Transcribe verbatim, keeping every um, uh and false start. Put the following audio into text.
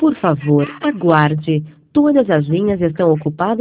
Por favor, aguarde. Todas as linhas estão ocupadas